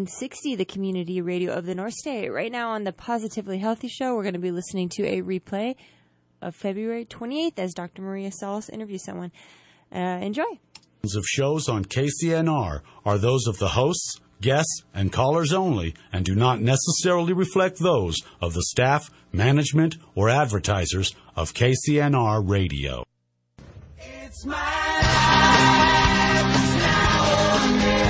1460, the community radio of the North State. Right now on the Positively Healthy Show, we're going to be listening to a replay of February 28th as Dr. Maria Salas interviews someone. Enjoy. Of shows on KCNR are those of the hosts, guests, and callers only, and do not necessarily reflect those of the staff, management, or advertisers of KCNR Radio. It's my life, it's now or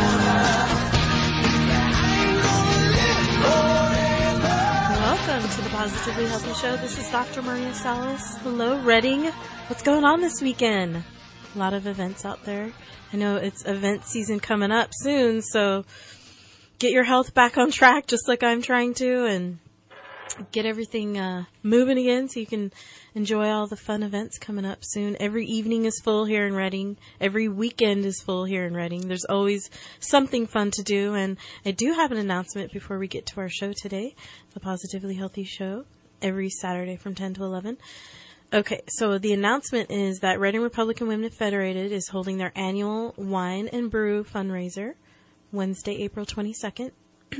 never. Welcome to the Positively Healthy Show. This is Dr. Maria Salas. Hello, Reading. What's going on this weekend? A lot of events out there. I know it's event season coming up soon, so get your health back on track just like I'm trying to, and get everything moving again so you can enjoy all the fun events coming up soon. Every evening is full here in Reading. Every weekend is full here in Reading. There's always something fun to do, and I do have an announcement before we get to our show today, the Positively Healthy Show, every Saturday from 10 to 11. Okay, so the announcement is that Reading Republican Women Federated is holding their annual Wine and Brew fundraiser Wednesday, April 22nd.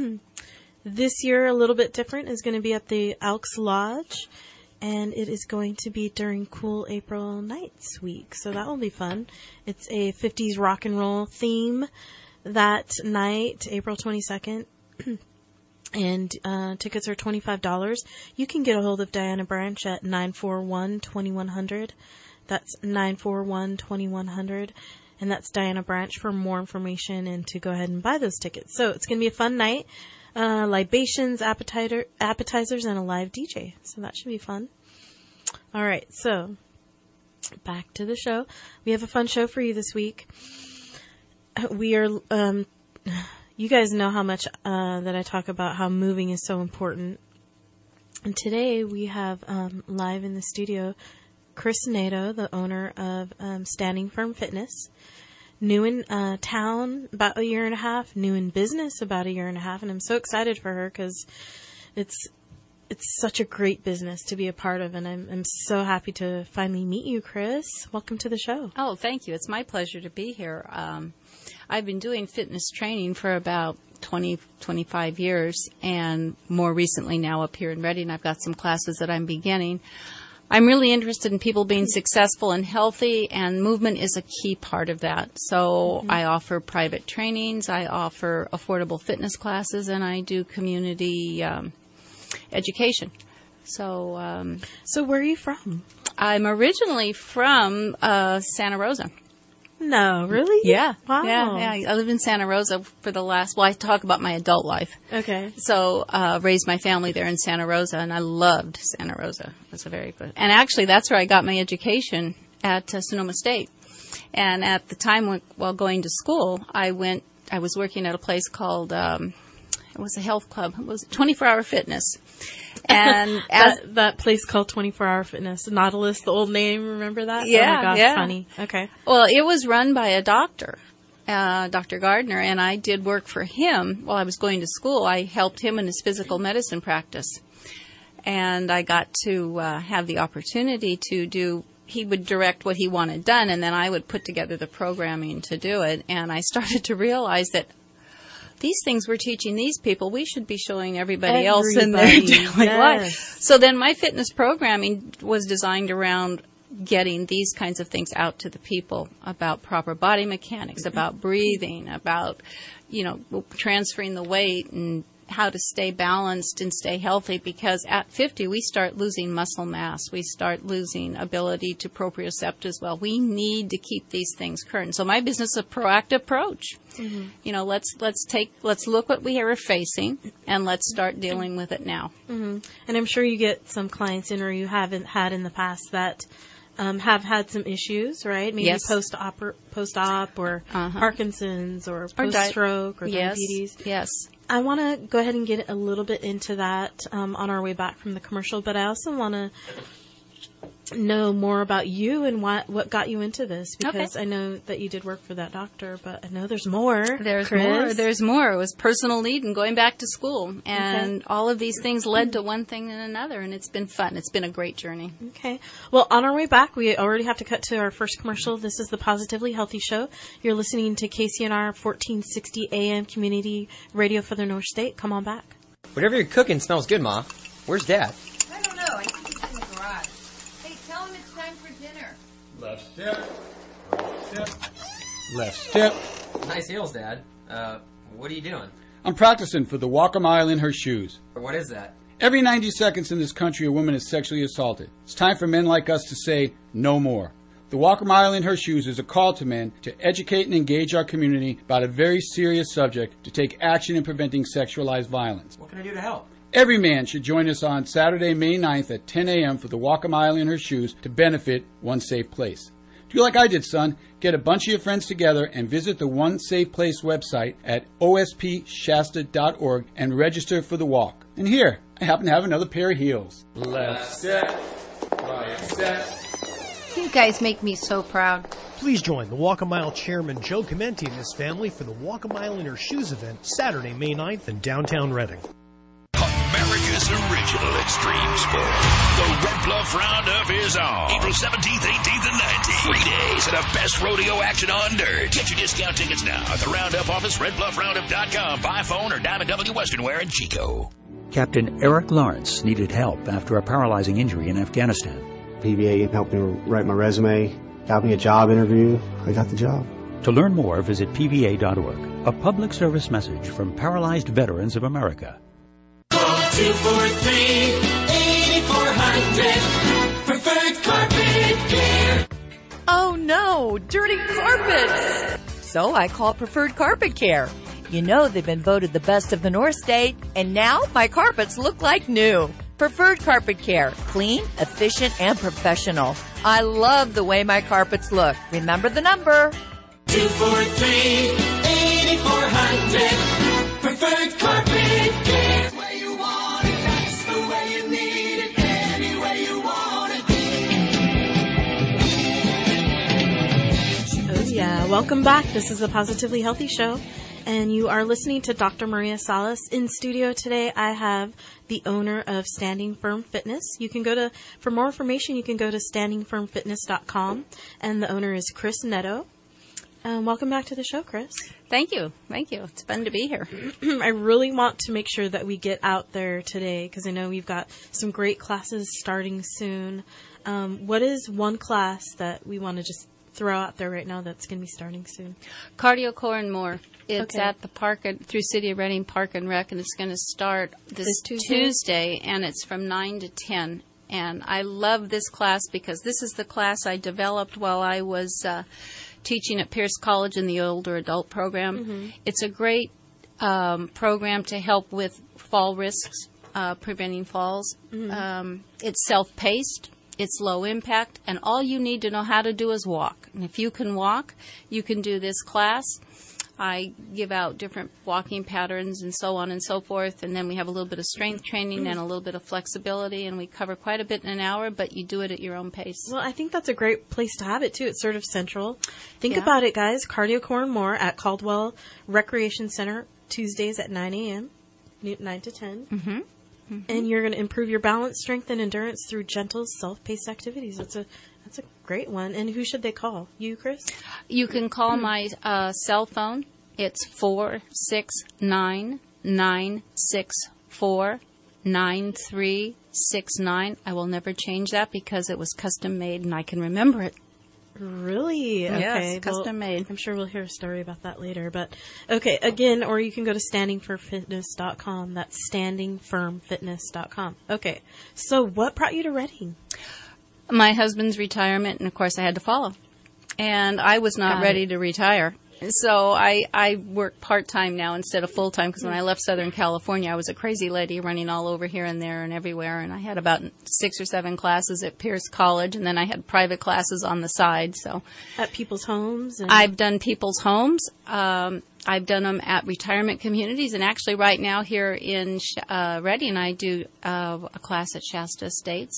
This year, a little bit different, is going to be at the Elks Lodge, and it is going to be during Cool April Nights week, so that will be fun. It's a 50s rock and roll theme that night, April 22nd. And tickets are $25. You can get a hold of Diana Branch at 941-2100. That's 941-2100. And that's Diana Branch for more information and to go ahead and buy those tickets. So it's going to be a fun night. Libations, appetizers, and a live DJ. So that should be fun. All right, so back to the show. We have a fun show for you this week. We are... You guys know how much that I talk about how moving is so important. And today we have live in the studio Chris Nato, the owner of Standing Firm Fitness. New in town about a year and a half, new in business about a year and a half. And I'm so excited for her because it's such a great business to be a part of. And I'm so happy to finally meet you, Chris. Welcome to the show. Oh, thank you. It's my pleasure to be here. I've been doing fitness training for about 25 years, and more recently now up here in Reading, I've got some classes that I'm beginning. I'm really interested in people being successful and healthy, and movement is a key part of that. So I offer private trainings, I offer affordable fitness classes, and I do community education. So where are you from? I'm originally from Santa Rosa. No, really? Yeah. Wow. Yeah. I live in Santa Rosa for the last, I talk about my adult life. Okay. So, raised my family there in Santa Rosa, and I loved Santa Rosa. It was a very good. And actually, that's where I got my education at Sonoma State. And at the time while going to school, I was working at a place called, it was a health club. It was 24-Hour Fitness. And that place called 24-Hour Fitness, Nautilus, the old name, remember that? Yeah, oh my gosh, yeah. Funny. Okay. Well, it was run by a doctor, Dr. Gardner, and I did work for him while I was going to school. I helped him in his physical medicine practice, and I got to have the opportunity to do. He would direct what he wanted done, and then I would put together the programming to do it. And I started to realize that these things we're teaching these people, we should be showing everybody else in their daily life. So then my fitness programming was designed around getting these kinds of things out to the people about proper body mechanics, about breathing, about, transferring the weight and how to stay balanced and stay healthy, because at 50 we start losing muscle mass, we start losing ability to propriocept as well. We need to keep these things current. So my business is a proactive approach. Let's look what we are facing and let's start dealing with it now. And I'm sure you get some clients in or you haven't had in the past that have had some issues, right? Maybe yes. post-op or Parkinson's or post-stroke or diabetes. Yes. I want to go ahead and get a little bit into that on our way back from the commercial, but I also want to know more about you and what got you into this, because Okay. I know that you did work for that doctor, but I know there's more. There's Chris. more. There's more. It was personal need and going back to school. And all of these things led to one thing and another, and it's been fun. It's been a great journey. Okay. Well, on our way back, we already have to cut to our first commercial. This is the Positively Healthy Show. You're listening to KCNR 1460 AM Community Radio for the North State. Come on back. Whatever you're cooking smells good, Ma. Where's Dad? I don't know. I think he's in the garage. Hey, tell him it's time for dinner. Left step, right step, left step. Nice heels, Dad. What are you doing? I'm practicing for the Walk a Mile in her shoes. What is that? Every 90 seconds in this country, a woman is sexually assaulted. It's time for men like us to say no more. The Walk a Mile in Her Shoes is a call to men to educate and engage our community about a very serious subject to take action in preventing sexualized violence. What can I do to help? Every man should join us on Saturday, May 9th at 10 a.m. for the Walk a Mile in Her Shoes to benefit One Safe Place. Do like I did, son. Get a bunch of your friends together and visit the One Safe Place website at ospshasta.org and register for the walk. And here, I happen to have another pair of heels. Left step, right step. You guys make me so proud. Please join the Walk a Mile chairman Joe Comenti and his family for the Walk a Mile in Her Shoes event Saturday, May 9th in downtown Reading. America's original extreme sport. The Red Bluff Roundup is on. April 17th, 18th, and 19th. 3 days of the best rodeo action on dirt. Get your discount tickets now at the Roundup office, redbluffroundup.com, by phone or Diamond W Western Wear in Chico. Captain Eric Lawrence needed help after a paralyzing injury in Afghanistan. PVA helped me write my resume, got me a job interview. I got the job. To learn more, visit pva.org. A public service message from Paralyzed Veterans of America. Call 243-8400. Preferred Carpet Care. Oh no, dirty carpets! So I call Preferred Carpet Care. You know they've been voted the best of the North State, and now my carpets look like new. Preferred Carpet Care. Clean, efficient, and professional. I love the way my carpets look. Remember the number. 243-8400. Preferred Carpet Care. The way you want it, that's the way you need it. Any way you want it. Oh, yeah. Welcome back. This is the Positively Healthy Show, and you are listening to Dr. Maria Salas. In studio today, I have the owner of Standing Firm Fitness. You can go to, for more information, you can go to standingfirmfitness.com, and the owner is Chris Netto. Welcome back to the show, Chris. Thank you. Thank you. It's fun to be here. I really want to make sure that we get out there today because I know we've got some great classes starting soon. What is one class that we want to just throw out there right now that's going to be starting soon? Cardio Core and More. It's Okay. at the park through City of Reading Park and Rec, and it's going to start this Tuesday, and it's from 9 to 10. And I love this class because this is the class I developed while I was teaching at Pierce College in the older adult program. Mm-hmm. It's a great program to help with fall risks, preventing falls. Mm-hmm. It's self-paced. It's low impact, and all you need to know how to do is walk. And if you can walk, you can do this class. I give out different walking patterns and so on and so forth, and then we have a little bit of strength training and a little bit of flexibility, and we cover quite a bit in an hour, but you do it at your own pace. Well, I think that's a great place to have it, too. It's sort of central. Think Yeah. about it, guys. Cardio Core and More at Caldwell Recreation Center, Tuesdays at 9 a.m., 9 to 10. Mm-hmm. And you're going to improve your balance, strength, and endurance through gentle, self-paced activities. That's a great one. And who should they call? You, Chris? You can call my cell phone. It's 469-964-9369. I will never change that because it was custom made and I can remember it. Really? Yes, Okay. custom made. I'm sure we'll hear a story about that later. But, okay, again, or you can go to standingfirmfitness.com. That's standingfirmfitness.com. Okay. So what brought you to Reading? My husband's retirement, and of course I had to follow. And I was not Got ready it. to retire. So I work part-time now instead of full-time because when I left Southern California, I was a crazy lady running all over here and there and everywhere. And I had about 6 or 7 classes at Pierce College, and then I had private classes on the side. So At people's homes? And I've done people's homes. I've done them at retirement communities. And actually right now here in Reading, I do a class at Shasta Estates.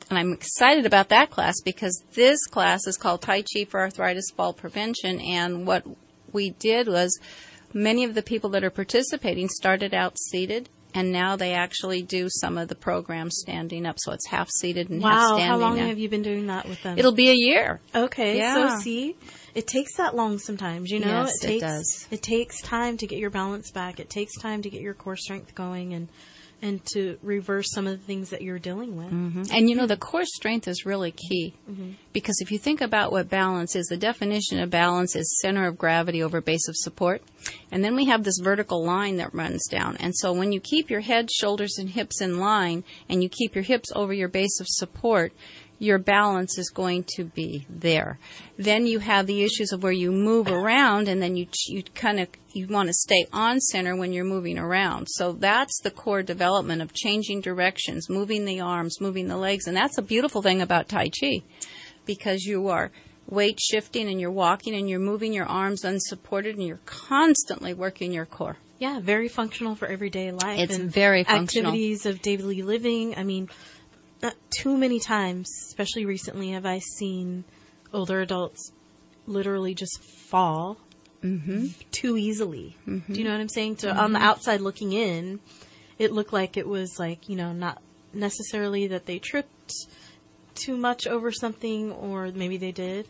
And I'm excited about that class because this class is called Tai Chi for Arthritis Fall Prevention. And what we did was many of the people that are participating started out seated, and now they actually do some of the programs standing up. So it's half seated and half standing. How long now. have you been doing that with them? It'll be a year. Okay, Yeah. so see, it takes that long sometimes, you know? Yes, it does. It takes time to get your balance back. It takes time to get your core strength going and to reverse some of the things that you're dealing with. And you know, the core strength is really key Mm-hmm. because if you think about what balance is, the definition of balance is center of gravity over base of support. And then we have this vertical line that runs down. And so when you keep your head, shoulders, and hips in line and you keep your hips over your base of support, your balance is going to be there. Then you have the issues of where you move around, and then you want to stay on center when you're moving around. So that's the core development of changing directions, moving the arms, moving the legs, and that's a beautiful thing about Tai Chi, because you are weight shifting and you're walking and you're moving your arms unsupported and you're constantly working your core. Yeah, very functional for everyday life. It's and very functional. Activities of daily living. I mean, not too many times, especially recently, have I seen older adults literally just fall too easily. Do you know what I'm saying? So on the outside looking in, it looked like it was like, you know, not necessarily that they tripped too much over something, or maybe they did,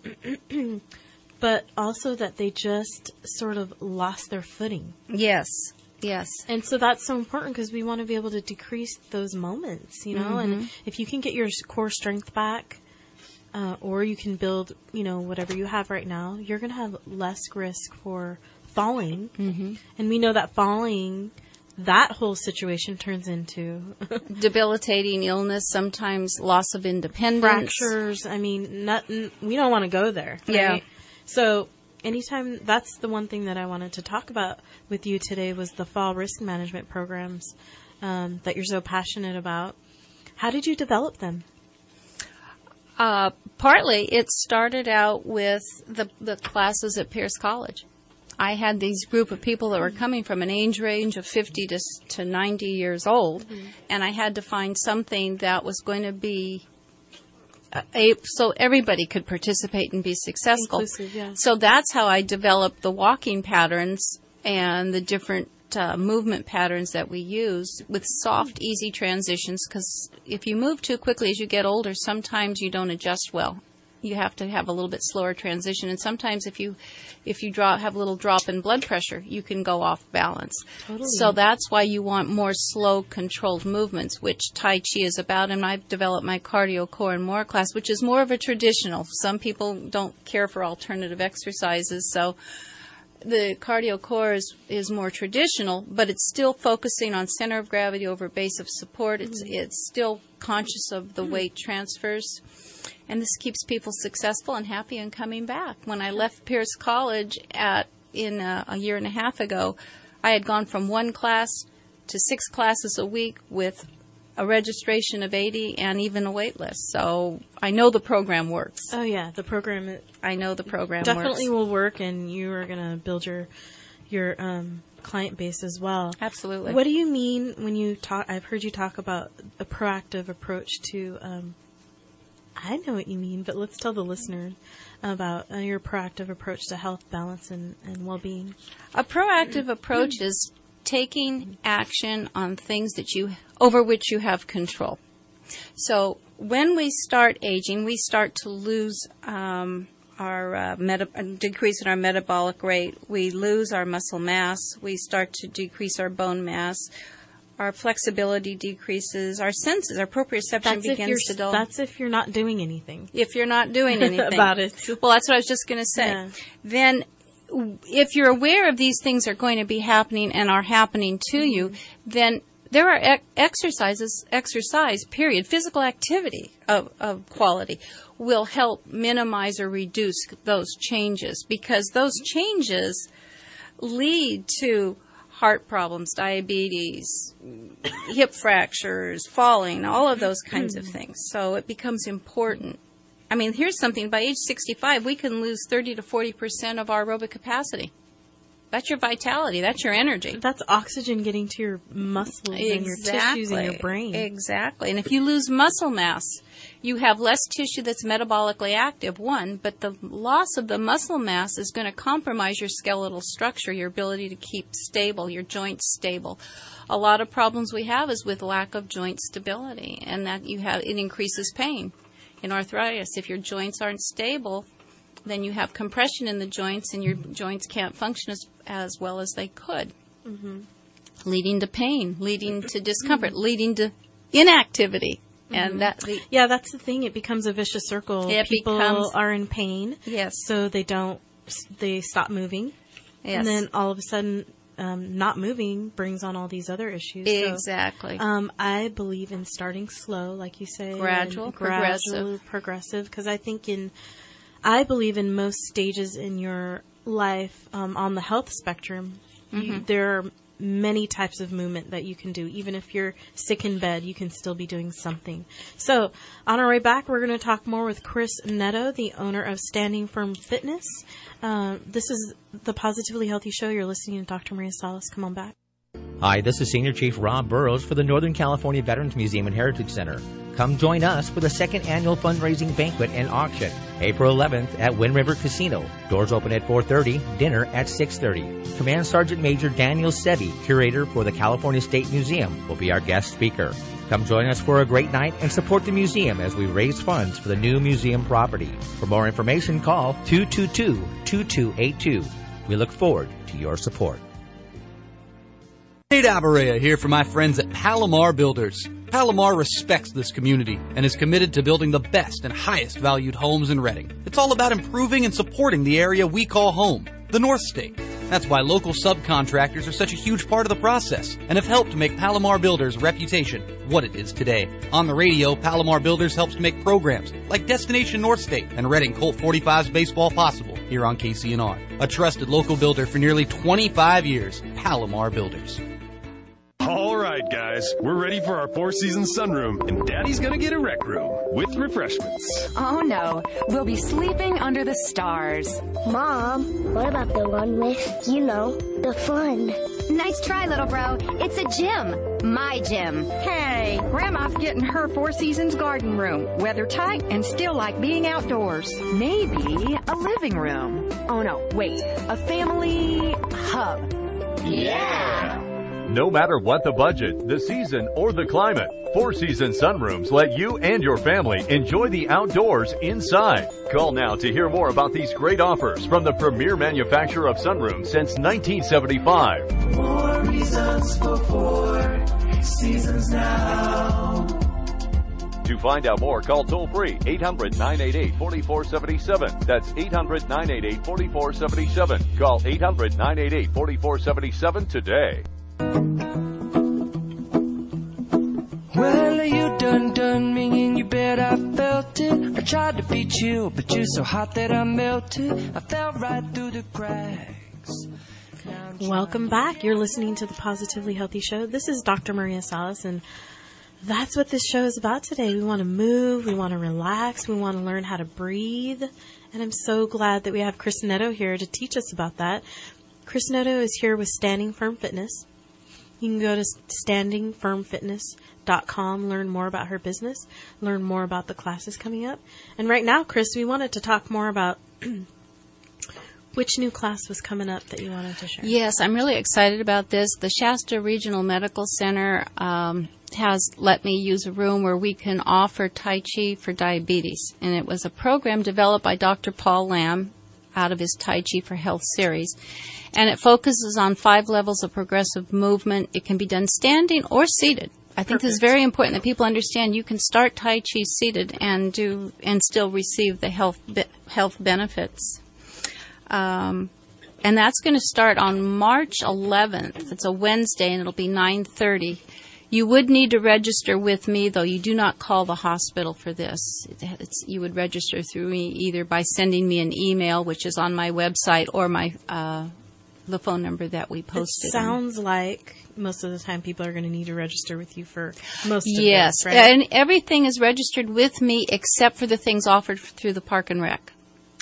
but also that they just sort of lost their footing. Yes. Yes. And so that's so important because we want to be able to decrease those moments, you know, and if you can get your core strength back, or you can build, you know, whatever you have right now, you're going to have less risk for falling. And we know that falling, that whole situation turns into debilitating illness, sometimes loss of independence. fractures. I mean, nothing, we don't want to go there. Right? Yeah. So anytime, that's the one thing that I wanted to talk about with you today was the fall risk management programs that you're so passionate about. How did you develop them? Partly, it started out with the classes at Pierce College. I had these group of people that were coming from an age range of 50 to 90 years old, and I had to find something that was going to be so everybody could participate and be successful. Inclusive, yeah. So that's how I developed the walking patterns and the different movement patterns that we use with soft, easy transitions, because if you move too quickly as you get older, sometimes you don't adjust well. You have to have a little bit slower transition, and sometimes if you have a little drop in blood pressure, you can go off balance. Totally. So that's why you want more slow, controlled movements, which Tai Chi is about, and I've developed my Cardio Core and More class, which is more of a traditional. Some people don't care for alternative exercises, so the Cardio Core is more traditional, but it's still focusing on center of gravity over base of support. It's still conscious of the weight transfers. And this keeps people successful and happy and coming back. When I left Pierce College in a year and a half ago, I had gone from one class to 6 classes a week with a registration of 80 and even a wait list. So I know the program works. Oh, yeah, the program. I know the program definitely works. will work, and you are going to build your client base as well. Absolutely. What do you mean when you talk? I've heard you talk about a proactive approach to. I know what you mean, but let's tell the listeners about your proactive approach to health, balance, and well-being. A proactive approach is taking action on things over which you have control. So when we start aging, we start to lose decrease in our metabolic rate. We lose our muscle mass. We start to decrease our bone mass. Our flexibility decreases. Our senses, our proprioception begins to dull. That's if you're not doing anything. If you're not doing anything. About it. Well, that's what I was just going to say. Yeah. Then if you're aware of these things are going to be happening and are happening to you, then there are exercise, period, physical activity of quality will help minimize or reduce those changes, because those changes lead to heart problems, diabetes, hip fractures, falling, all of those kinds of things. So it becomes important. I mean, here's something. By age 65, we can lose 30 to 40% of our aerobic capacity. That's your vitality. That's your energy. That's oxygen getting to your muscles and your tissues and your brain. Exactly. And if you lose muscle mass, you have less tissue that's metabolically active, one, but the loss of the muscle mass is going to compromise your skeletal structure, your ability to keep stable, your joints stable. A lot of problems we have is with lack of joint stability, and that it increases pain. In arthritis, if your joints aren't stable, then you have compression in the joints, and your joints can't function as well as they could, leading to pain, leading to discomfort, leading to inactivity. And that's the thing. It becomes a vicious circle. People are in pain, so they stop moving, and then all of a sudden, not moving brings on all these other issues. Exactly. So, I believe in starting slow, like you say, gradual, progressive. Because I believe in most stages in your life on the health spectrum, there are many types of movement that you can do. Even if you're sick in bed, you can still be doing something. So on our way back, we're going to talk more with Chris Netto, the owner of Standing Firm Fitness. This is the Positively Healthy Show. You're listening to Dr. Maria Salas. Come on back. Hi, this is Senior Chief Rob Burrows for the Northern California Veterans Museum and Heritage Center. Come join us for the second annual fundraising banquet and auction, April 11th at Wind River Casino. Doors open at 4:30, dinner at 6:30. Command Sergeant Major Daniel Sevi, curator for the California State Museum, will be our guest speaker. Come join us for a great night and support the museum as we raise funds for the new museum property. For more information, call 222-2282. We look forward to your support. Nate Abarea here for my friends at Palomar Builders. Palomar respects this community and is committed to building the best and highest valued homes in Redding. It's all about improving and supporting the area we call home, the North State. That's why local subcontractors are such a huge part of the process and have helped make Palomar Builders' reputation what it is today. On the radio, Palomar Builders helps make programs like Destination North State and Redding Colt 45's Baseball possible here on KCNR. A trusted local builder for nearly 25 years, Palomar Builders. All right, guys, we're ready for our Four Seasons sunroom, and Daddy's gonna get a rec room with refreshments. Oh no, we'll be sleeping under the stars. Mom, what about the one with, the fun? Nice try, little bro. It's a gym. My gym. Hey, Grandma's getting her Four Seasons garden room. Weather tight and still like being outdoors. Maybe a living room. Oh no, wait, a family hub. Yeah! No matter what the budget, the season, or the climate, Four Seasons sunrooms let you and your family enjoy the outdoors inside. Call now to hear more about these great offers from the premier manufacturer of sunrooms since 1975. More reasons for Four Seasons now. To find out more, call toll-free 800-988-4477. That's 800-988-4477. Call 800-988-4477 today. Well, you done me and you bet I felt it. I tried to beat you, but you're so hot that I melted. I fell right through the cracks. Welcome back. You're listening to the Positively Healthy Show. This is Dr. Maria Salas, and that's what this show is about today. We want to move, we want to relax, we want to learn how to breathe, and I'm so glad that we have Chris Netto here to teach us about that. Chris Netto is here with Standing Firm Fitness. You can go to standingfirmfitness.com, learn more about her business, learn more about the classes coming up. And right now, Chris, we wanted to talk more about which new class was coming up that you wanted to share. Yes, I'm really excited about this. The Shasta Regional Medical Center has let me use a room where we can offer Tai Chi for diabetes. And it was a program developed by Dr. Paul Lamb out of his Tai Chi for Health series. And it focuses on 5 levels of progressive movement. It can be done standing or seated. I think this is very important that people understand you can start Tai Chi seated and still receive the health benefits. And that's going to start on March 11th. It's a Wednesday, and it'll be 9:30. You would need to register with me, though you do not call the hospital for this. You would register through me either by sending me an email, which is on my website, or my the phone number that we posted. It sounds like most of the time people are going to need to register with you for most of yes, this, right? And everything is registered with me except for the things offered through the Park and Rec.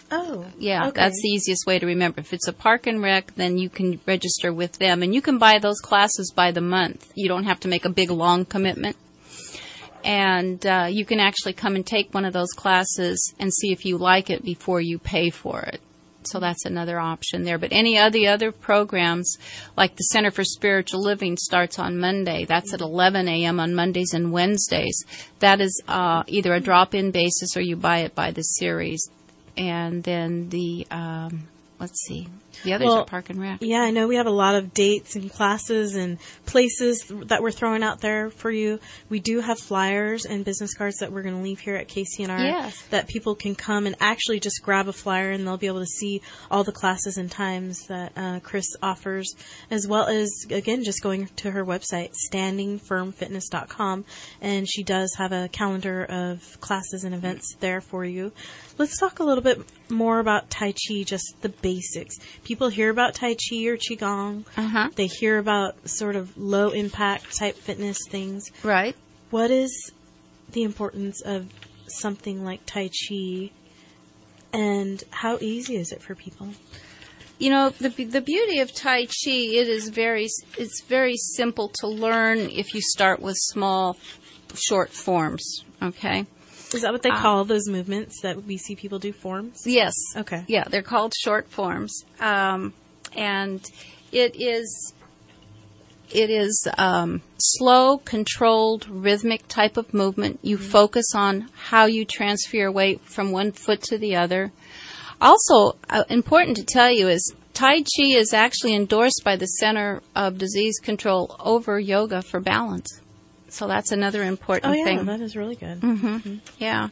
Oh. Yeah, okay. that's the easiest way to remember. If it's a park and rec, then you can register with them. And you can buy those classes by the month. You don't have to make a big, long commitment. And you can actually come and take one of those classes and see if you like it before you pay for it. So that's another option there. But any of the other programs, like the Center for Spiritual Living, starts on Monday. That's at 11 a.m. on Mondays and Wednesdays. That is either a drop-in basis or you buy it by the series. And then the, the others are Park and Rec. Yeah, I know we have a lot of dates and classes and places that we're throwing out there for you. We do have flyers and business cards that we're going to leave here at KCNR that people can come and actually just grab a flyer and they'll be able to see all the classes and times that Chris offers, as well as, again, just going to her website, standingfirmfitness.com, and she does have a calendar of classes and events there for you. Let's talk a little bit more about Tai Chi, just the basics. People hear about Tai Chi or Qigong. They hear about sort of low-impact type fitness things. Right. What is the importance of something like Tai Chi, and how easy is it for people? You know, the beauty of Tai Chi, it's very simple to learn if you start with small, short forms, okay? Is that what they call those movements that we see people do, forms? Yes. Okay. Yeah, they're called short forms. And it is slow, controlled, rhythmic type of movement. You focus on how you transfer your weight from one foot to the other. Also, important to tell you is Tai Chi is actually endorsed by the Center of Disease Control over yoga for balance. So that's another important thing. Oh, yeah, that is really good. Yeah.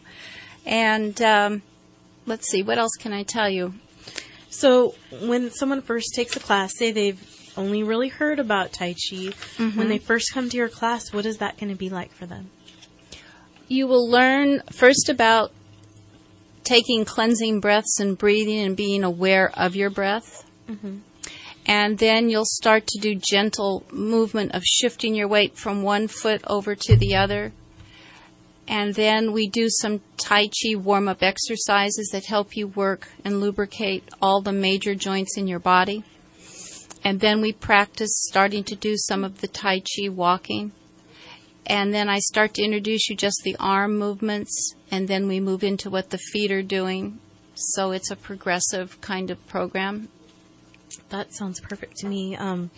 And let's see, what else can I tell you? So when someone first takes a class, say they've only really heard about Tai Chi, when they first come to your class, what is that going to be like for them? You will learn first about taking cleansing breaths and breathing and being aware of your breath. And then you'll start to do gentle movement of shifting your weight from one foot over to the other. And then we do some Tai Chi warm-up exercises that help you work and lubricate all the major joints in your body. And then we practice starting to do some of the Tai Chi walking. And then I start to introduce you just the arm movements, and then we move into what the feet are doing. So it's a progressive kind of program. That sounds perfect to me.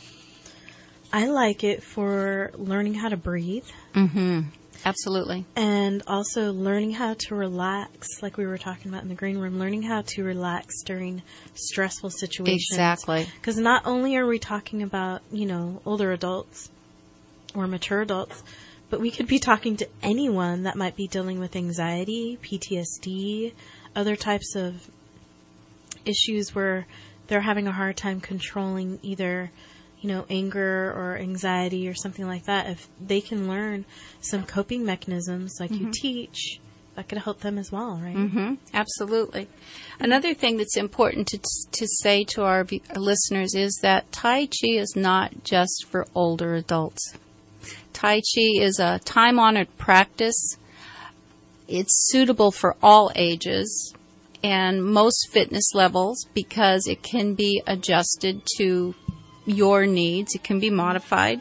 I like it for learning how to breathe. Absolutely. And also learning how to relax, like we were talking about in the green room, learning how to relax during stressful situations. Exactly. Because not only are we talking about, older adults or mature adults, but we could be talking to anyone that might be dealing with anxiety, PTSD, other types of issues where they're having a hard time controlling either, anger or anxiety or something like that. If they can learn some coping mechanisms like you teach, that could help them as well, right? Absolutely. Another thing that's important to say to our listeners is that Tai Chi is not just for older adults. Tai Chi is a time-honored practice. It's suitable for all ages and most fitness levels because it can be adjusted to your needs. It can be modified.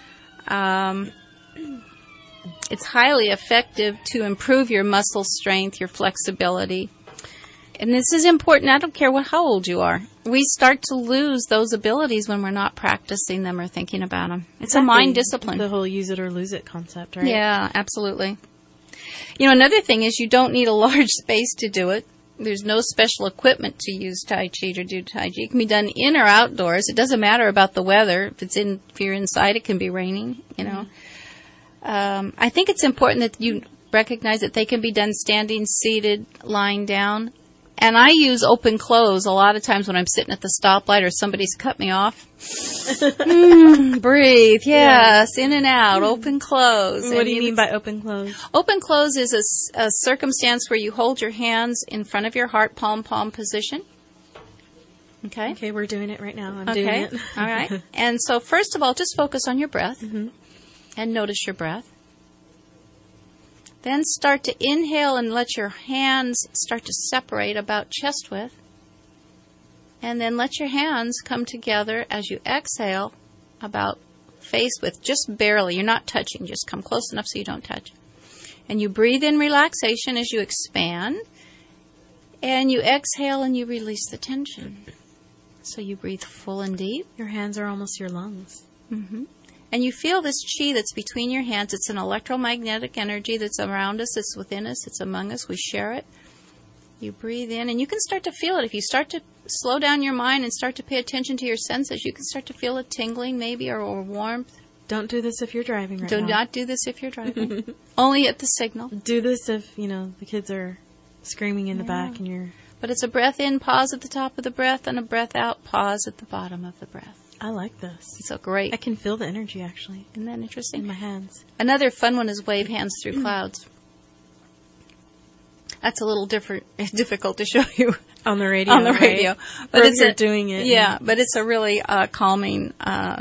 It's highly effective to improve your muscle strength, your flexibility. And this is important. I don't care how old you are. We start to lose those abilities when we're not practicing them or thinking about them. It's a mind discipline. The whole use it or lose it concept, right? Yeah, absolutely. Another thing is you don't need a large space to do it. There's no special equipment to use Tai Chi to do Tai Chi. It can be done in or outdoors. It doesn't matter about the weather. If you're inside, it can be raining, I think it's important that you recognize that they can be done standing, seated, lying down. And I use open close a lot of times when I'm sitting at the stoplight or somebody's cut me off. Breathe, yes, in and out, open close. What do you mean by open close? Open close is a circumstance where you hold your hands in front of your heart, palm position. Okay? Okay, we're doing it right now. I'm doing it. All right. And so first of all, just focus on your breath and notice your breath. Then start to inhale and let your hands start to separate about chest width. And then let your hands come together as you exhale about face width, just barely. You're not touching, just come close enough so you don't touch. And you breathe in relaxation as you expand. And you exhale and you release the tension. So you breathe full and deep. Your hands are almost your lungs. Mm-hmm. And you feel this chi that's between your hands. It's an electromagnetic energy that's around us, it's within us, it's among us. We share it. You breathe in, and you can start to feel it. If you start to slow down your mind and start to pay attention to your senses, you can start to feel a tingling maybe or warmth. Don't do this if you're driving right now. Do not do this if you're driving. Only at the signal. Do this if, the kids are screaming in the back and you're... But it's a breath in, pause at the top of the breath, and a breath out, pause at the bottom of the breath. I like this. It's so great. I can feel the energy, actually. Isn't that interesting? In my hands. Another fun one is wave hands through clouds. That's a little difficult to show you on the radio. Right? But it's doing it. Yeah, but it's a really calming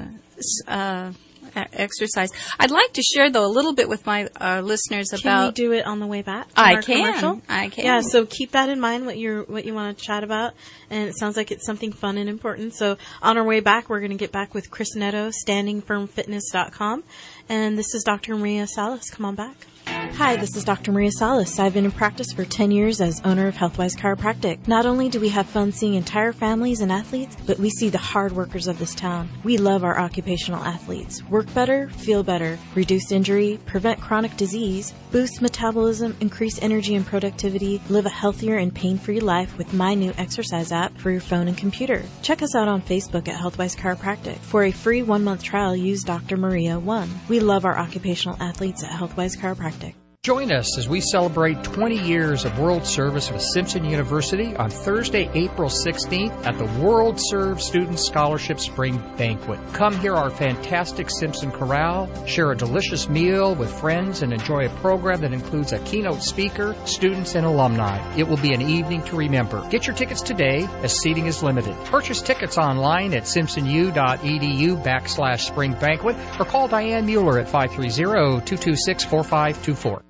exercise. I'd like to share, though, a little bit with my listeners about... Can we do it on the way back? I can. Yeah, so keep that in mind, what you want to chat about. And it sounds like it's something fun and important. So on our way back, we're going to get back with Chris Netto, standingfirmfitness.com. And this is Dr. Maria Salas. Come on back. Hi, this is Dr. Maria Salas. I've been in practice for 10 years as owner of Healthwise Chiropractic. Not only do we have fun seeing entire families and athletes, but we see the hard workers of this town. We love our occupational athletes. Work better, feel better, reduce injury, prevent chronic disease, boost metabolism, increase energy and productivity, live a healthier and pain-free life with my new exercise app for your phone and computer. Check us out on Facebook at Healthwise Chiropractic. For a free 1-month trial, use Dr. Maria 1. We love our occupational athletes at Healthwise Chiropractic. Join us as we celebrate 20 years of World Service with Simpson University on Thursday, April 16th at the World Serve Student Scholarship Spring Banquet. Come hear our fantastic Simpson Chorale, share a delicious meal with friends, and enjoy a program that includes a keynote speaker, students, and alumni. It will be an evening to remember. Get your tickets today as seating is limited. Purchase tickets online at simpsonu.edu/spring banquet or call Diane Mueller at 530-226-4524.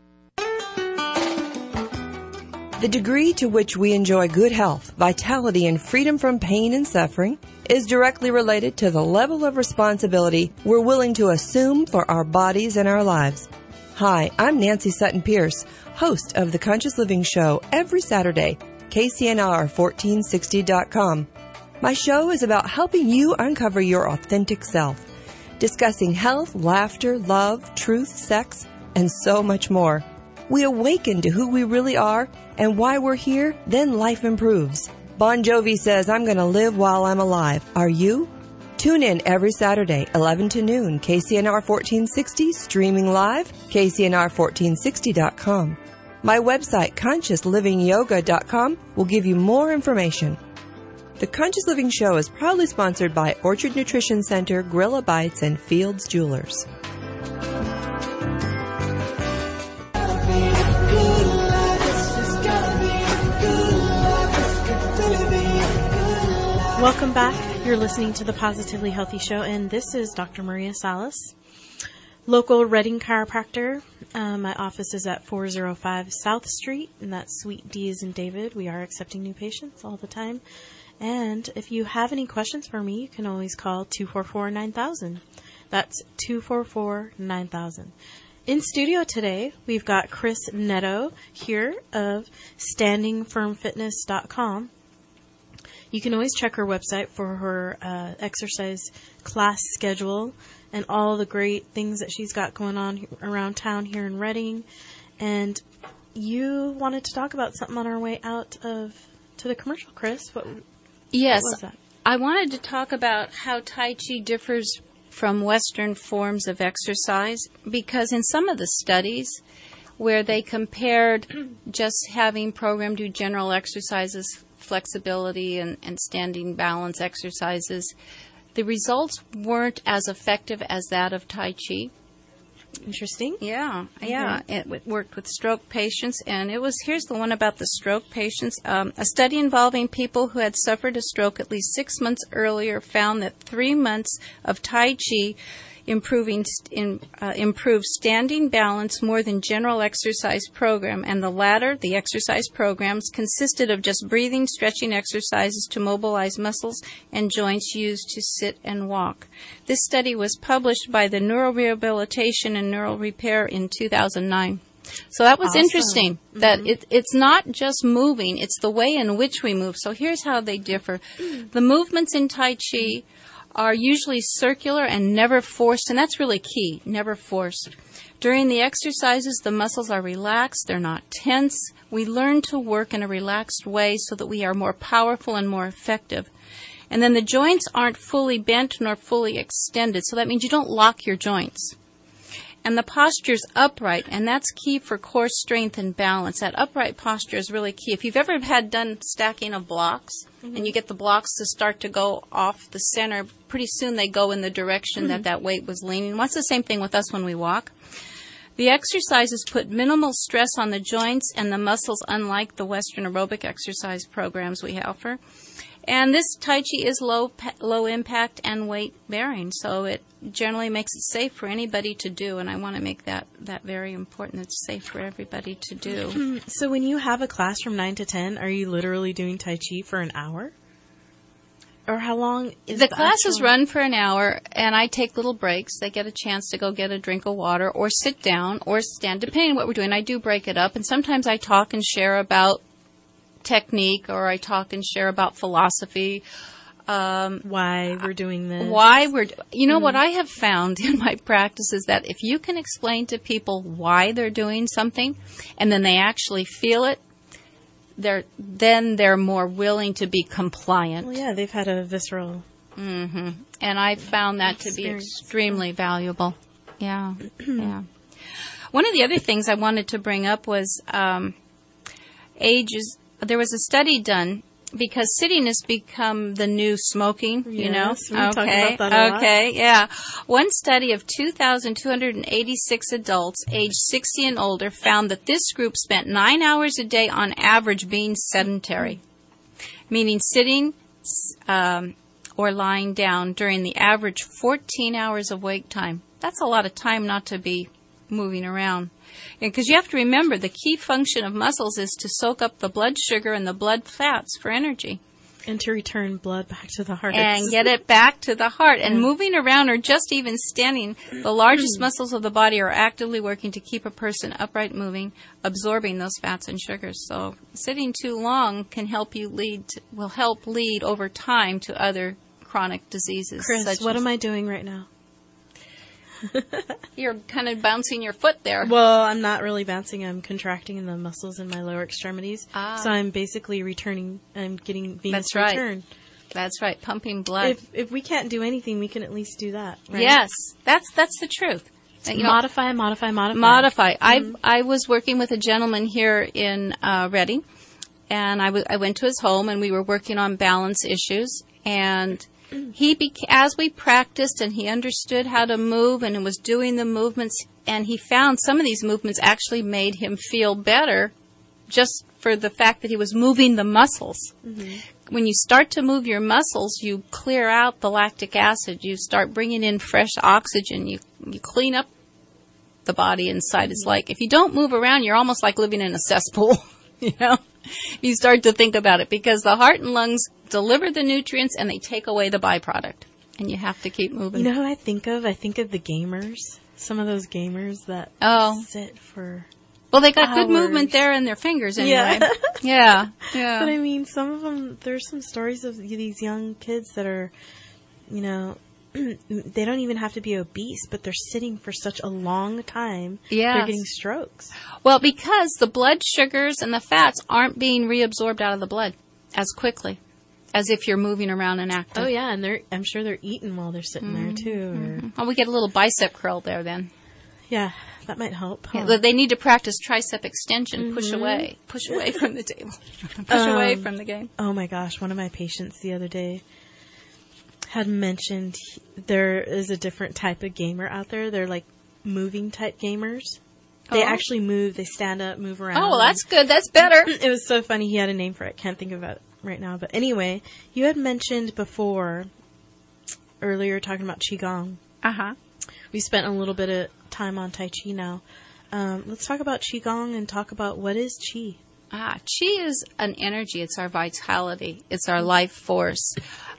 The degree to which we enjoy good health, vitality, and freedom from pain and suffering is directly related to the level of responsibility we're willing to assume for our bodies and our lives. Hi, I'm Nancy Sutton Pierce, host of The Conscious Living Show every Saturday, KCNR1460.com. My show is about helping you uncover your authentic self, discussing health, laughter, love, truth, sex, and so much more. We awaken to who we really are and why we're here, then life improves. Bon Jovi says, I'm going to live while I'm alive. Are you? Tune in every Saturday, 11 to noon, KCNR 1460, streaming live, KCNR1460.com. My website, ConsciousLivingYoga.com, will give you more information. The Conscious Living Show is proudly sponsored by Orchard Nutrition Center, Gorilla Bites, and Fields Jewelers. Welcome back. You're listening to the Positively Healthy Show, and this is Dr. Maria Salas, local Reading chiropractor. My office is at 405 South Street, and that's Suite D as in David. We are accepting new patients all the time. And if you have any questions for me, you can always call 244-9000. That's 244-9000. In studio today, we've got Chris Netto here of standingfirmfitness.com. You can always check her website for her exercise class schedule and all the great things that she's got going on around town here in Reading. And you wanted to talk about something on our way out to the commercial, Chris. Yes, what was that? I wanted to talk about how Tai Chi differs from Western forms of exercise, because in some of the studies where they compared just having programmed do general exercises, flexibility and standing balance exercises, the results weren't as effective as that of Tai Chi. Interesting. Yeah. Okay. It worked with stroke patients, and here's the one about the stroke patients. A study involving people who had suffered a stroke at least 6 months earlier found that 3 months of Tai Chi improved standing balance more than general exercise program, and the latter, the exercise programs, consisted of just breathing, stretching exercises to mobilize muscles and joints used to sit and walk. This study was published by the Neurorehabilitation and Neural Repair in 2009. So that was Awesome. Interesting that it's not just moving, it's the way in which we move. So here's how they differ. The movements in Tai Chi are usually circular and never forced, and that's really key, never forced. During the exercises, the muscles are relaxed, they're not tense. We learn to work in a relaxed way so that we are more powerful and more effective. And then the joints aren't fully bent nor fully extended, so that means you don't lock your joints. And the posture's upright, and that's key for core strength and balance. That upright posture is really key. If you've ever done stacking of blocks, and you get the blocks to start to go off the center, pretty soon they go in the direction that weight was leaning. Well, it's the same thing with us when we walk. The exercises put minimal stress on the joints and the muscles, unlike the Western aerobic exercise programs we offer. And this Tai Chi is low impact and weight bearing, so it generally makes it safe for anybody to do, and I want to make that very important. It's safe for everybody to do. So when you have a class from 9 to 10, are you literally doing Tai Chi for an hour? Or how long is the classes run for an hour, and I take little breaks. They get a chance to go get a drink of water or sit down or stand, depending on what we're doing. I do break it up, and sometimes I talk and share about technique, or I talk and share about philosophy. Why we're doing this. What I have found in my practice is that if you can explain to people why they're doing something, and then they actually feel it, then they're more willing to be compliant. Well, yeah, they've had a visceral. And I found that to be extremely valuable. Yeah, yeah. One of the other things I wanted to bring up was age. There was a study done because sitting has become the new smoking, Yes, you know. we talk about that a lot. Okay, yeah. One study of 2,286 adults aged 60 and older found that this group spent 9 hours a day on average being sedentary, meaning sitting or lying down during the average 14 hours of wake time. That's a lot of time not to be moving around. Because you have to remember, the key function of muscles is to soak up the blood sugar and the blood fats for energy. And to return blood back to the heart. And get it back to the heart. And moving around or just even standing, the largest muscles of the body are actively working to keep a person upright moving, absorbing those fats and sugars. So sitting too long will help lead over time to other chronic diseases. Chris, what am I doing right now? You're kind of bouncing your foot there. Well, I'm not really bouncing. I'm contracting in the muscles in my lower extremities. So I'm basically returning. I'm getting venous return. That's right. Pumping blood. If we can't do anything, we can at least do that. Right? Yes, that's the truth. Modify. I was working with a gentleman here in Reading, and I went to his home, and we were working on balance issues. And as we practiced and he understood how to move and was doing the movements, and he found some of these movements actually made him feel better just for the fact that he was moving the muscles. When you start to move your muscles, you clear out the lactic acid. You start bringing in fresh oxygen. You clean up the body inside. It's like if you don't move around, you're almost like living in a cesspool, you know? You start to think about it, because the heart and lungs deliver the nutrients and they take away the byproduct, and you have to keep moving. You know who I think of? I think of the gamers. Some of those gamers that sit for well, they got hours. Good movement there in their fingers anyway. Yeah. But I mean, some of them, there's some stories of these young kids that are, you know, they don't even have to be obese, but they're sitting for such a long time. Yes. They're getting strokes. Well, because the blood sugars and the fats aren't being reabsorbed out of the blood as quickly as if you're moving around and active. Oh, yeah, and I'm sure they're eating while they're sitting there, too. Well, we get a little bicep curl there then. Yeah, that might help. Huh? Yeah, they need to practice tricep extension. Push away from the table. Push away from the game. Oh, my gosh, one of my patients the other day had mentioned there is a different type of gamer out there. They're like moving type gamers. They actually move. They stand up, move around. Oh, well, that's good. That's better. It was so funny. He had a name for it. Can't think of it right now. But anyway, you had mentioned earlier talking about Qigong. we spent a little bit of time on Tai Chi now. Let's talk about Qigong and talk about what is Qi. Qi is an energy. It's our vitality. It's our life force.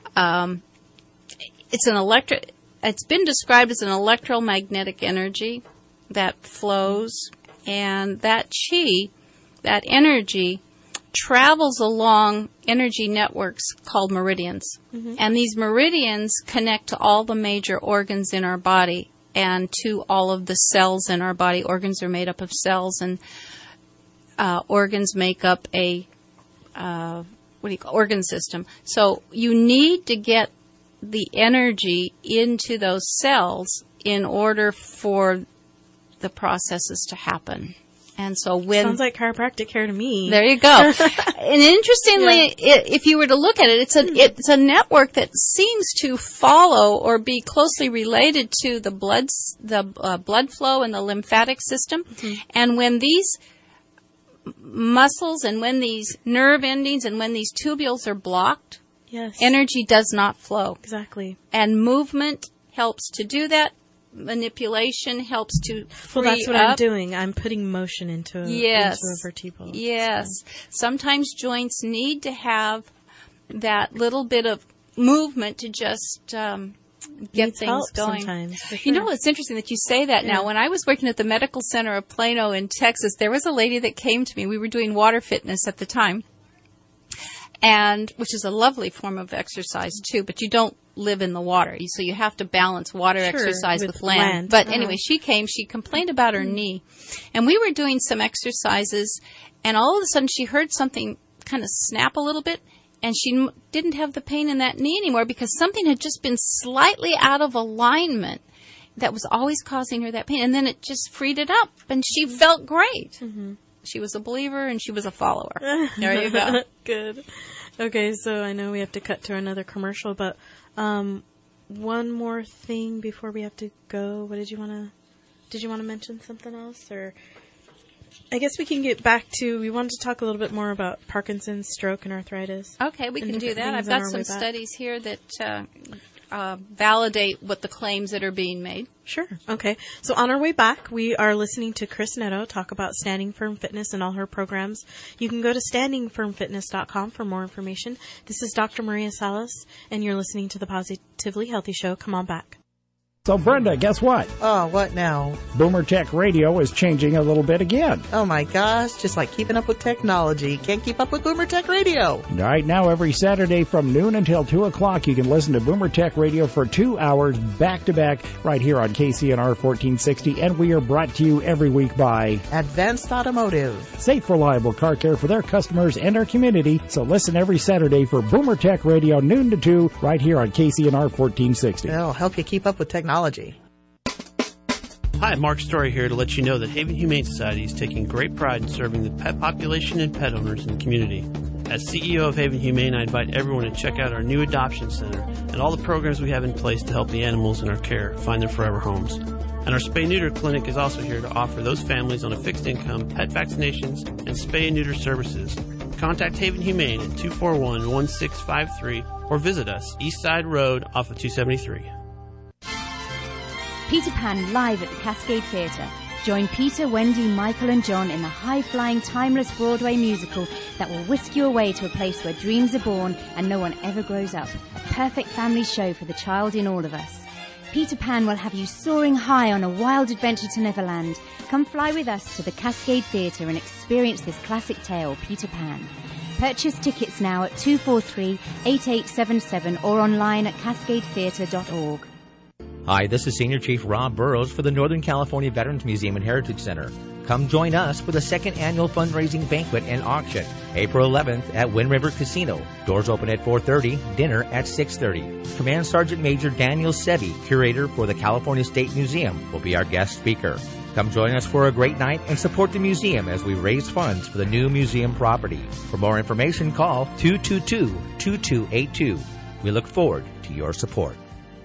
It's been described as an electromagnetic energy that flows, and that Qi, that energy, travels along energy networks called meridians. Mm-hmm. And these meridians connect to all the major organs in our body and to all of the cells in our body. Organs are made up of cells, and organs make up a organ system. So you need to get the energy into those cells in order for the processes to happen. And so when... Sounds like chiropractic care to me. There you go. And interestingly, if you were to look at it, it's a network that seems to follow or be closely related to the blood flow and the lymphatic system. Mm-hmm. And when these muscles and when these nerve endings and when these tubules are blocked, energy does not flow. Exactly. And movement helps to do that. Manipulation helps to free up. Well, that's what I'm doing. I'm putting motion into a vertebral. Yes. Sometimes joints need to have that little bit of movement to just get things going. Sometimes, for sure. You know, it's interesting that you say that now. When I was working at the Medical Center of Plano in Texas, there was a lady that came to me. We were doing water fitness at the time, and which is a lovely form of exercise too, but you don't live in the water, so you have to balance water exercise with land. But anyway, she complained about her knee, and we were doing some exercises, and all of a sudden she heard something kind of snap a little bit, and she didn't have the pain in that knee anymore because something had just been slightly out of alignment that was always causing her that pain, and then it just freed it up, and she felt great. Mm-hmm. She was a believer, and she was a follower. There you go. Good. Okay, so I know we have to cut to another commercial, but one more thing before we have to go. What did you want to mention something else? Or I guess we can get back to, we wanted to talk a little bit more about Parkinson's, stroke, and arthritis. Okay, we can do that. I've got some studies here that validate what the claims that are being made. Sure. Okay. So on our way back, we are listening to Chris Neto talk about Standing Firm Fitness and all her programs. You can go to standingfirmfitness.com for more information. This is Dr. Maria Salas, and you're listening to the Positively Healthy Show. Come on back. So, Brenda, guess what? Oh, what now? Boomer Tech Radio is changing a little bit again. Oh, my gosh. Just like keeping up with technology. Can't keep up with Boomer Tech Radio. Right now, every Saturday from noon until 2 o'clock, you can listen to Boomer Tech Radio for 2 hours back-to-back right here on KCNR 1460. And we are brought to you every week by Advanced Automotive. Safe, reliable car care for their customers and our community. So listen every Saturday for Boomer Tech Radio, noon to 2, right here on KCNR 1460. It'll help you keep up with technology. Hi, Mark Story here to let you know that Haven Humane Society is taking great pride in serving the pet population and pet owners in the community. As CEO of Haven Humane, I invite everyone to check out our new adoption center and all the programs we have in place to help the animals in our care find their forever homes. And our spay-neuter clinic is also here to offer those families on a fixed income pet vaccinations and spay and neuter services. Contact Haven Humane at 241-1653 or visit us East Side Road off of 273. Peter Pan live at the Cascade Theatre. Join Peter, Wendy, Michael and John in the high-flying, timeless Broadway musical that will whisk you away to a place where dreams are born and no one ever grows up. A perfect family show for the child in all of us. Peter Pan will have you soaring high on a wild adventure to Neverland. Come fly with us to the Cascade Theatre and experience this classic tale, Peter Pan. Purchase tickets now at 243-8877 or online at cascadetheatre.org. Hi, this is Senior Chief Rob Burrows for the Northern California Veterans Museum and Heritage Center. Come join us for the second annual fundraising banquet and auction, April 11th at Wind River Casino. Doors open at 4:30, dinner at 6:30. Command Sergeant Major Daniel Sebi, curator for the California State Museum, will be our guest speaker. Come join us for a great night and support the museum as we raise funds for the new museum property. For more information, call 222-2282. We look forward to your support.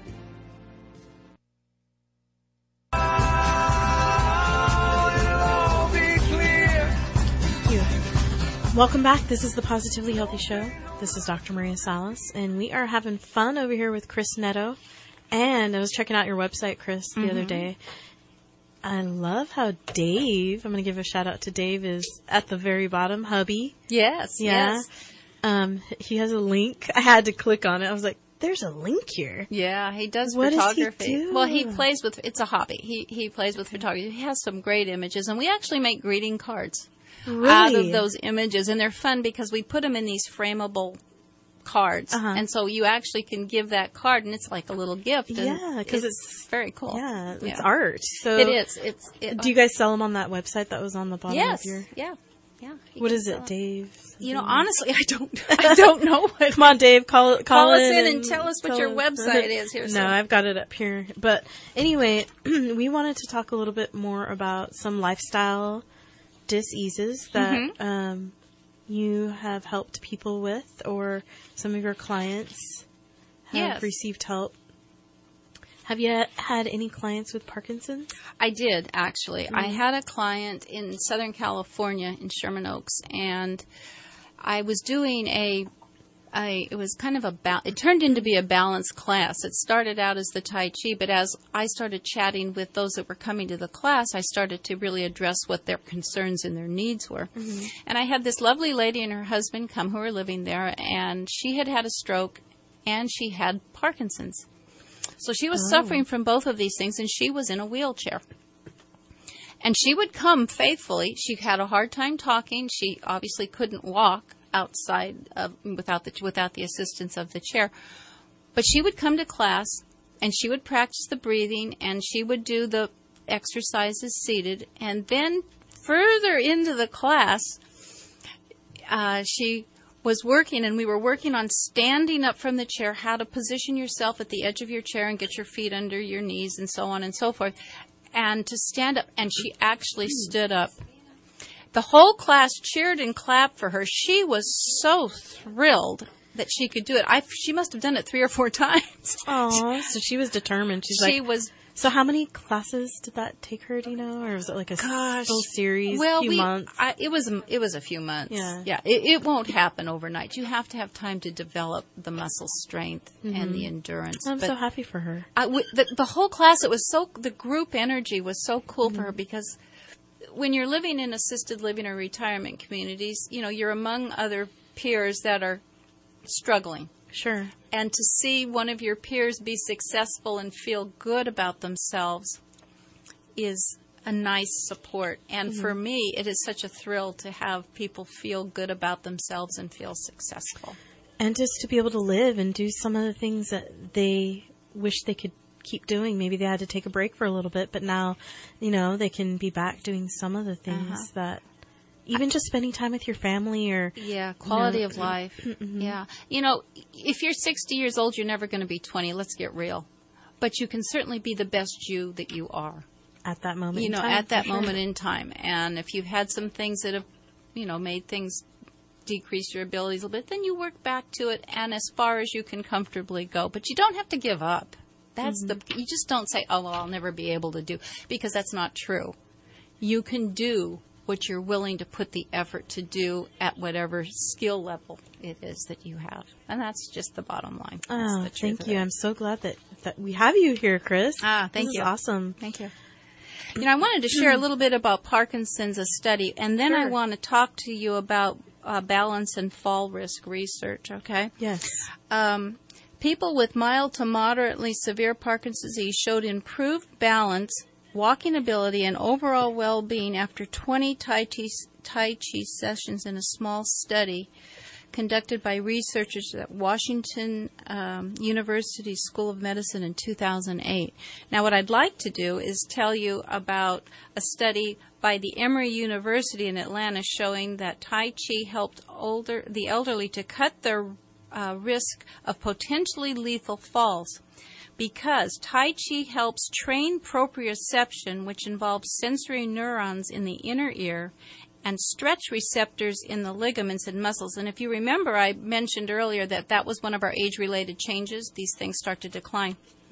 Welcome back. This is the Positively Healthy Show. This is Dr. Maria Salas, and we are having fun over here with Chris Neto. And I was checking out your website, Chris, the other day. I love how Dave, I'm going to give a shout out to Dave, is at the very bottom, hubby. Yes, yeah. yes. He has a link. I had to click on it. I was like, there's a link here. Yeah, he does What photography. does he do? Well, he plays with, it's a hobby. He plays with photography. He has some great images, and we actually make greeting cards out of those images, and they're fun because we put them in these frameable cards, and so you actually can give that card, and it's like a little gift. And Yeah, because it's very cool. Yeah, it's art. So it is. Do you guys sell them on that website that was on the bottom Yes. of your? Yeah. What is it, Dave? You know, honestly, I don't know what. Come on, Dave, call us in and tell us what tell your us. website is here. No, I've got it up here. But anyway, we wanted to talk a little bit more about some lifestyle diseases that you have helped people with, or some of your clients have received help. Have you had any clients with Parkinson's? I did, actually. I had a client in Southern California in Sherman Oaks, and I was doing it was kind of it turned into be a balanced class. It started out as the Tai Chi, but as I started chatting with those that were coming to the class, I started to really address what their concerns and their needs were. And I had this lovely lady and her husband come who were living there, and she had had a stroke, and she had Parkinson's. So she was suffering from both of these things, and she was in a wheelchair. And she would come faithfully. She had a hard time talking. She obviously couldn't walk outside without the assistance of the chair. But she would come to class, and she would practice the breathing, and she would do the exercises seated. And then further into the class, she was working, and we were working on standing up from the chair, how to position yourself at the edge of your chair and get your feet under your knees and so on and so forth, and to stand up. And she actually stood up. The whole class cheered and clapped for her. She was so thrilled that she could do it. She must have done it 3 or 4 times. Oh, so she was determined. So how many classes did that take her, do you know? Or was it like a full series, few months? It was a few months. Yeah. It won't happen overnight. You have to have time to develop the muscle strength and the endurance. I'm so happy for her. The whole class, the group energy was so cool for her, because when you're living in assisted living or retirement communities, you know, you're among other peers that are struggling. Sure. And to see one of your peers be successful and feel good about themselves is a nice support. And for me, it is such a thrill to have people feel good about themselves and feel successful. And just to be able to live and do some of the things that they wish they could keep doing. Maybe they had to take a break for a little bit, but now, you know, they can be back doing some of the things that... Even just spending time with your family, or quality of life. Yeah, you know, if you're 60 years old, you're never going to be 20. Let's get real. But you can certainly be the best you that you are at that moment. You know, at that moment in time. And if you've had some things that have, you know, made things decrease your abilities a little bit, then you work back to it, and as far as you can comfortably go. But you don't have to give up. That's you just don't say, oh, well, I'll never be able to do, because that's not true. You can do what you're willing to put the effort to do at whatever skill level it is that you have. And that's just the bottom line. Oh, thank you. I'm so glad that we have you here, Chris. Thank you. This is awesome. Thank you. You know, I wanted to share a little bit about Parkinson's, a study, and then I want to talk to you about balance and fall risk research, okay? Yes. People with mild to moderately severe Parkinson's disease showed improved balance, walking ability, and overall well-being after 20 Tai Chi sessions in a small study conducted by researchers at Washington University School of Medicine in 2008. Now, what I'd like to do is tell you about a study by the Emory University in Atlanta showing that Tai Chi helped the elderly to cut their risk of potentially lethal falls, because Tai Chi helps train proprioception, which involves sensory neurons in the inner ear, and stretch receptors in the ligaments and muscles. And if you remember, I mentioned earlier that was one of our age-related changes. These things start to decline.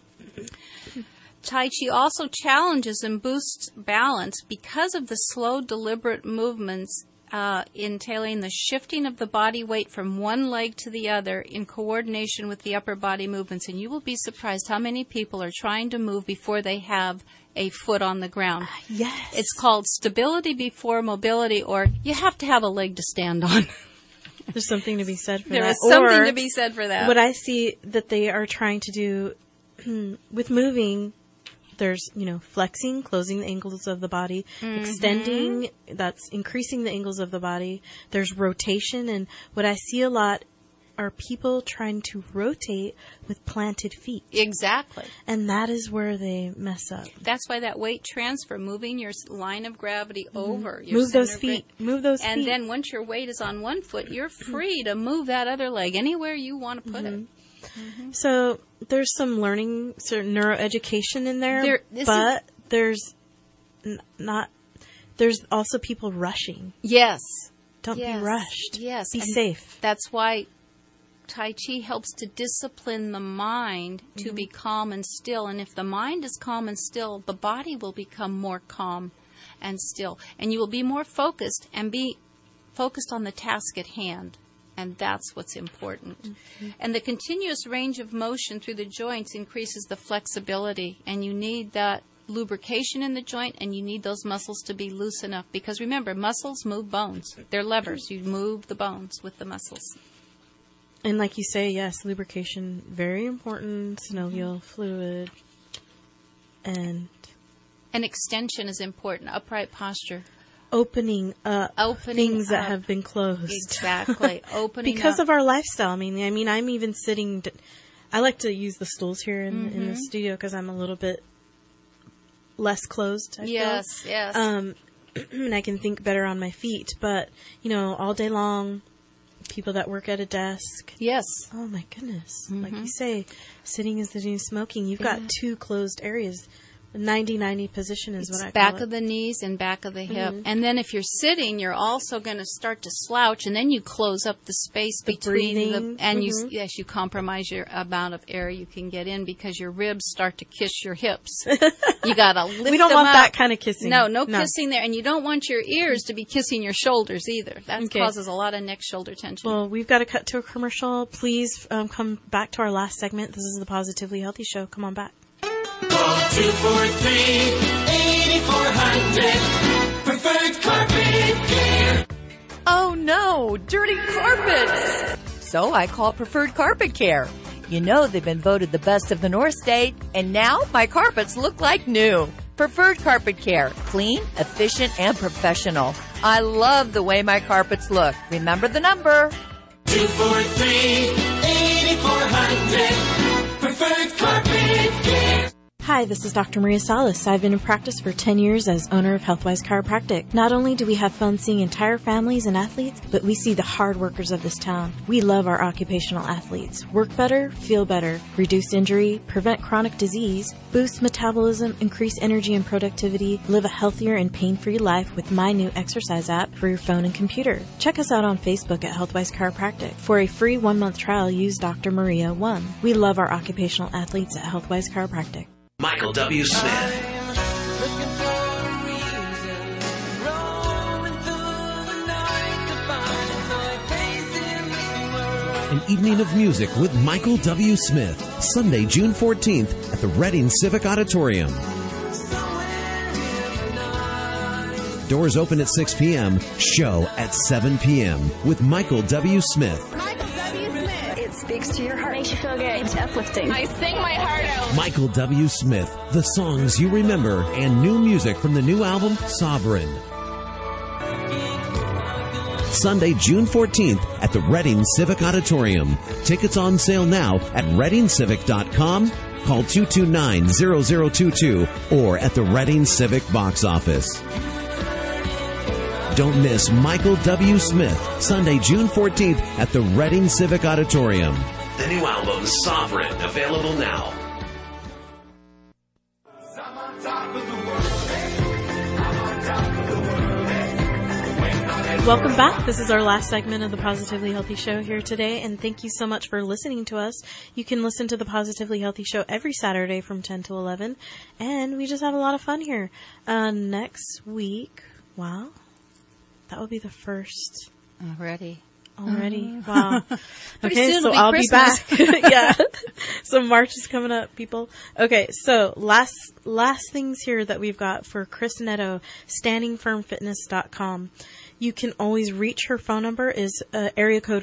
Tai Chi also challenges and boosts balance because of the slow, deliberate movements entailing the shifting of the body weight from one leg to the other in coordination with the upper body movements. And you will be surprised how many people are trying to move before they have a foot on the ground. Yes. It's called stability before mobility, or you have to have a leg to stand on. There's something to be said for that. There is something to be said for that. What I see that they are trying to do with moving, there's, flexing, closing the angles of the body, extending, that's increasing the angles of the body. There's rotation, and what I see a lot are people trying to rotate with planted feet. Exactly. And that is where they mess up. That's why that weight transfer, moving your line of gravity over. Move those feet. Move those feet. And then once your weight is on one foot, you're free to move that other leg anywhere you want to put it. So there's some learning, neuroeducation in there, but there's there's also people rushing. Yes. Don't be rushed. Yes. Be safe. That's why Tai Chi helps to discipline the mind to be calm and still. And if the mind is calm and still, the body will become more calm and still. And you will be more focused and be focused on the task at hand. And that's what's important. And the continuous range of motion through the joints increases the flexibility. And you need that lubrication in the joint, and you need those muscles to be loose enough. Because remember, muscles move bones. They're levers. You move the bones with the muscles. And like you say, yes, lubrication, very important, synovial fluid. And extension is important, upright posture. Opening up things that have been closed. Exactly. Opening because up. of our lifestyle. I mean, I'm even sitting. I like to use the stools here in the studio because I'm a little bit less closed. I feel. Yes. And I can think better on my feet. But all day long, people that work at a desk. Yes. Oh my goodness. Like you say, sitting is the new smoking. You've got two closed areas. 90-90 position is what I call it. Back of the knees and back of the hip. And then if you're sitting, you're also going to start to slouch, and then you close up the space between and you compromise your amount of air you can get in because your ribs start to kiss your hips. You got to lift them up. We don't want that kind of kissing. No kissing there, and you don't want your ears to be kissing your shoulders either. That causes a lot of neck-shoulder tension. Well, we've got to cut to a commercial. Please come back to our last segment. This is the Positively Healthy Show. Come on back. Call 243-8400. Preferred Carpet Care. Oh no, dirty carpets! So I call Preferred Carpet Care. You know they've been voted the best of the North State, and now my carpets look like new. Preferred Carpet Care. Clean, efficient, and professional. I love the way my carpets look. Remember the number. 243-8400. Preferred Carpet Care. Hi, this is Dr. Maria Salas. I've been in practice for 10 years as owner of Healthwise Chiropractic. Not only do we have fun seeing entire families and athletes, but we see the hard workers of this town. We love our occupational athletes. Work better, feel better, reduce injury, prevent chronic disease, boost metabolism, increase energy and productivity, live a healthier and pain-free life with my new exercise app for your phone and computer. Check us out on Facebook at Healthwise Chiropractic. For a free 1-month trial, use Dr. Maria 1. We love our occupational athletes at Healthwise Chiropractic. Michael W. Smith. An evening of music with Michael W. Smith, Sunday, June 14th at the Reading Civic Auditorium. Doors open at 6 p.m., show at 7 p.m. with Michael W. Smith. It speaks to your heart. Makes you feel good. It's uplifting. I sing my heart out. Michael W. Smith, the songs you remember, and new music from the new album, Sovereign. Sunday, June 14th at the Reading Civic Auditorium. Tickets on sale now at readingcivic.com. Call 229-0022 or at the Reading Civic box office. Don't miss Michael W. Smith, Sunday, June 14th at the Reading Civic Auditorium. The new album, Sovereign, available now. Welcome back. This is our last segment of the Positively Healthy Show here today, and thank you so much for listening to us. You can listen to the Positively Healthy Show every Saturday from 10 to 11, and we just have a lot of fun here. Next week, wow. That will be the first. Already. Wow. Pretty Okay, soon so it'll be I'll Christmas. be back. Yeah. So March is coming up, people. Okay, so last things here that we've got for Chris Netto, standingfirmfitness.com. You can always reach her phone number is area code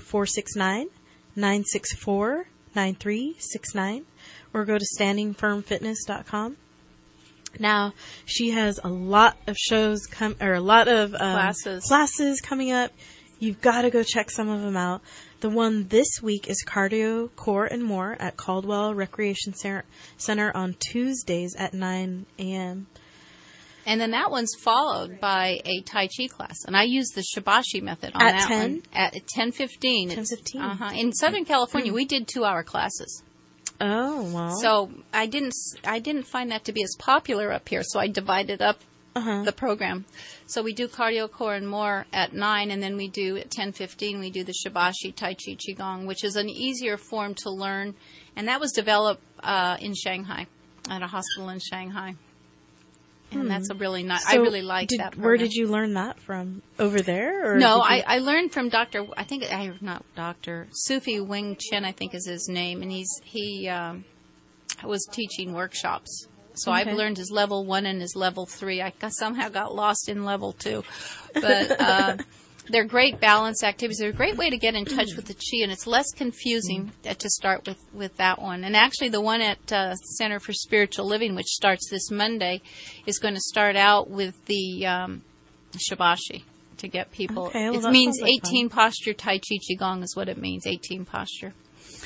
469-964-9369, or go to standingfirmfitness.com. Now, she has a lot of shows classes coming up. You've got to go check some of them out. The one this week is Cardio, Core, and More at Caldwell Recreation Center on Tuesdays at 9 a.m. And then that one's followed by a Tai Chi class. And I use the Shibashi method on At that 10? one. At 10:15. 10:15. In Southern California, we did 2-hour classes. Oh, wow. So I didn't find that to be as popular up here, so I divided up the program. So we do Cardio, Core, and More at 9, and then we do at 10:15, we do the Shibashi, Tai Chi, Qigong, which is an easier form to learn. And that was developed in Shanghai, at a hospital in Shanghai. And that's a really nice, I really like that program. Where did you learn that from? Over there? Or No, I learned from Sufi Wing Chen, I think is his name, and he was teaching workshops. So Okay. I've learned his level 1 and his level 3. I somehow got lost in level 2. But they're great balance activities. They're a great way to get in touch with the chi, and it's less confusing to start with that one. And actually the one at Center for Spiritual Living, which starts this Monday, is going to start out with the Shibashi to get people. Okay, well, it that means sounds like 18 posture Tai Chi Qigong is what it means, 18 posture.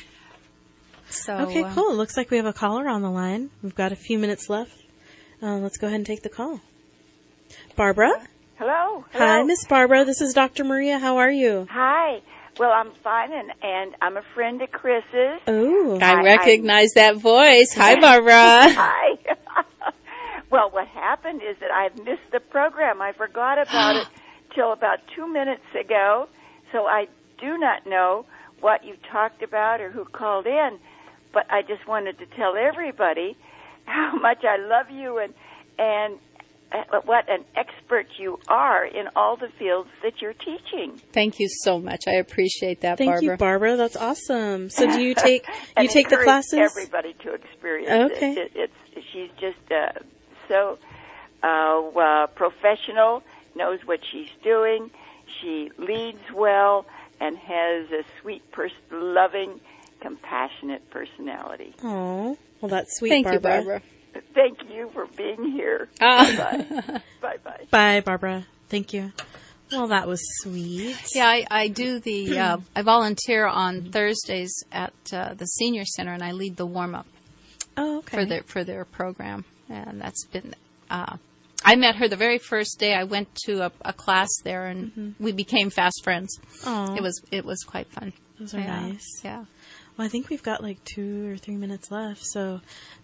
So, Okay, cool. Looks like we have a caller on the line. We've got a few minutes left. Let's go ahead and take the call. Barbara? Hello. Hi, Miss Barbara. This is Dr. Maria. How are you? Hi. Well, I'm fine, and I'm a friend of Chris's. Oh, I recognize that voice. Hi, Barbara. Hi. Well, what happened is that I've missed the program. I forgot about it till about 2 minutes ago, so I do not know what you talked about or who called in, but I just wanted to tell everybody how much I love you and what an expert you are in all the fields that you're teaching. Thank you so much. I appreciate that, Thank Barbara. you, Barbara. That's awesome. So do you take And the encourage classes? Everybody to experience Okay. it. She's just so professional, knows what she's doing. She leads well and has a sweet, loving, compassionate personality. Oh, well, that's sweet, Thank you, Barbara. Barbara. Thank you for being here. Ah. Bye-bye. Bye-bye. Bye, Barbara. Thank you. Well, that was sweet. Yeah, I do I volunteer on Thursdays at the Senior Center, and I lead the warm-up for their program. And that's been, I met her the very first day I went to a class there, and we became fast friends. Oh. It was quite fun. Those are nice. Yeah. Well, I think we've got like 2 or 3 minutes left, so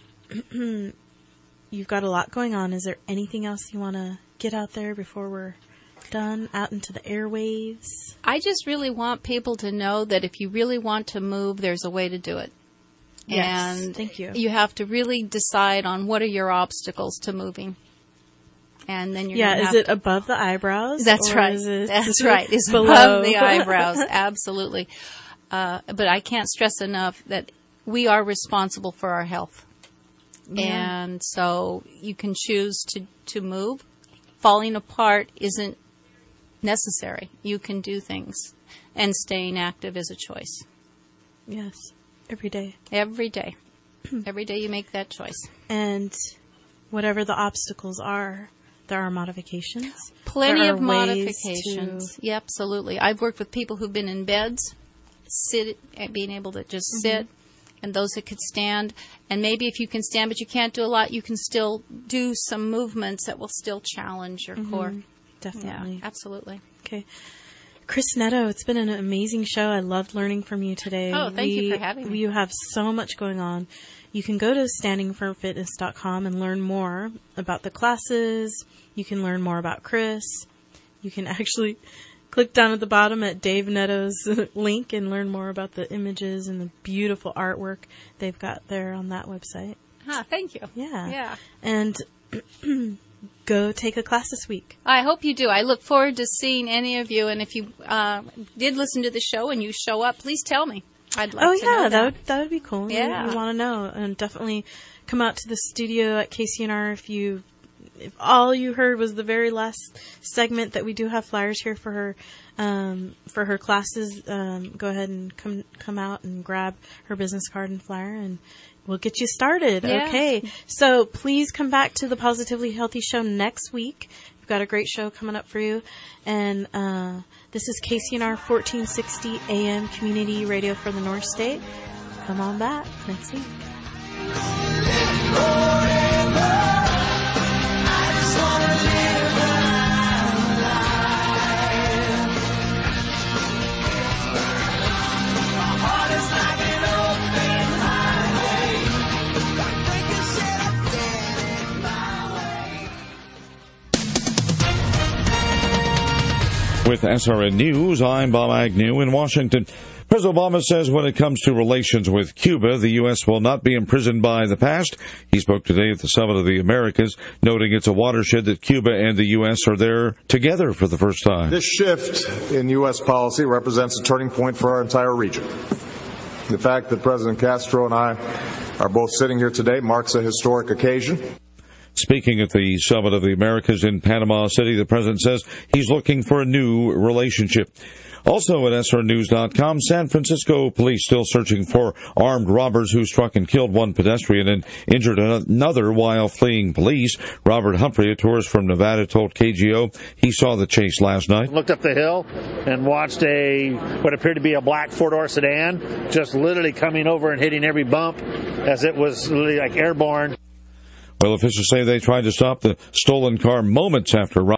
you've got a lot going on. Is there anything else you want to get out there before we're done, out into the airwaves? I just really want people to know that if you really want to move, there's a way to do it. Yes, And thank you. You have to really decide on what are your obstacles to moving. And then you're is it above the eyebrows? That's or right. Is it That's right. It's below above the eyebrows. Absolutely. But I can't stress enough that we are responsible for our health. Yeah. And so you can choose to move. Falling apart isn't necessary. You can do things. And staying active is a choice. Yes. Every day. Every day. Every day you make that choice. And whatever the obstacles are, there are modifications. Plenty There of are ways modifications. Yeah, absolutely. I've worked with people who've been in beds, being able to just sit, and those that could stand. And maybe if you can stand but you can't do a lot, you can still do some movements that will still challenge your core. Definitely. Yeah, absolutely. Okay. Chris Netto, it's been an amazing show. I loved learning from you today. Oh, thank you for having me. You have so much going on. You can go to standingfirmfitness.com and learn more about the classes. You can learn more about Chris. You can actually click down at the bottom at Dave Netto's link and learn more about the images and the beautiful artwork they've got there on that website. Thank you. Yeah. Yeah. And go take a class this week. I hope you do. I look forward to seeing any of you. And if you did listen to the show and you show up, please tell me. I'd like to know that would be cool. Yeah. We want to know. And definitely come out to the studio at KCNR if all you heard was the very last segment that we do have flyers here for her classes. Go ahead and come out and grab her business card and flyer, and we'll get you started. Yeah. Okay. So please come back to the Positively Healthy Show next week. We've got a great show coming up for you. And this is KCNR 1460 AM Community Radio for the North State. Come on back next week. With SRN News, I'm Bob Agnew in Washington. President Obama says when it comes to relations with Cuba, the U.S. will not be imprisoned by the past. He spoke today at the Summit of the Americas, noting it's a watershed that Cuba and the U.S. are there together for the first time. This shift in U.S. policy represents a turning point for our entire region. The fact that President Castro and I are both sitting here today marks a historic occasion. Speaking at the Summit of the Americas in Panama City, the president says he's looking for a new relationship. Also at srnews.com, San Francisco police still searching for armed robbers who struck and killed one pedestrian and injured another while fleeing police. Robert Humphrey, a tourist from Nevada, told KGO he saw the chase last night. Looked up the hill and watched what appeared to be a black four-door sedan just literally coming over and hitting every bump as it was literally like airborne. Well, officials say they tried to stop the stolen car moments after